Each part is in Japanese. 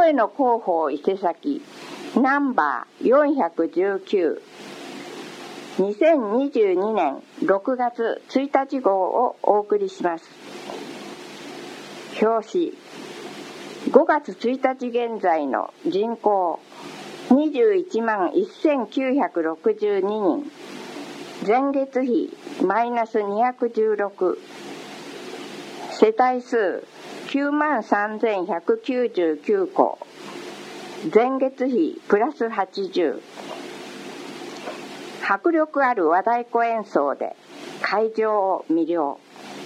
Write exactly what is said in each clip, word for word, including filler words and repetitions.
声の広報伊勢崎ナンバーよんひゃくじゅうきゅう、にせんにじゅうにねんろくがつついたち号をお送りします。表紙、ごがつついたち現在の人口にじゅういちまんせんきゅうひゃくろくじゅうににん、前月比マイナスにひゃくじゅうろく、世帯数きゅうまんさんぜんひゃくきゅうじゅうきゅうこ、前月比プラスはちじゅう。迫力ある和太鼓演奏で会場を魅了。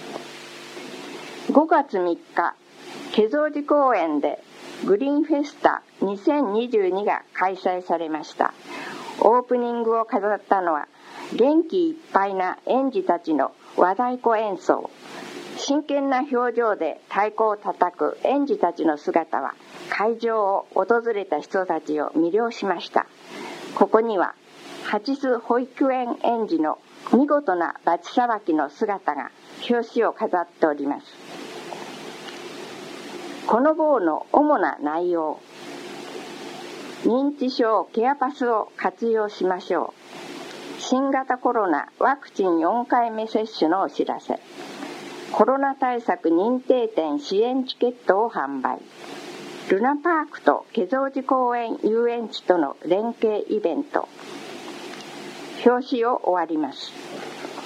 ごがつみっか、華蔵寺公園でグリーンフェスタにせんにじゅうにが開催されました。オープニングを飾ったのは元気いっぱいな園児たちの和太鼓演奏。真剣な表情で太鼓を叩く園児たちの姿は会場を訪れた人たちを魅了しました。ここには八須保育園園児の見事なバチさばきの姿が表紙を飾っております。この号の主な内容、認知症ケアパスを活用しましょう。新型コロナワクチンよんかいめ接種のお知らせ。コロナ対策認定店支援チケットを販売。ルナパークと華蔵寺公園遊園地との連携イベント。表紙を終わります。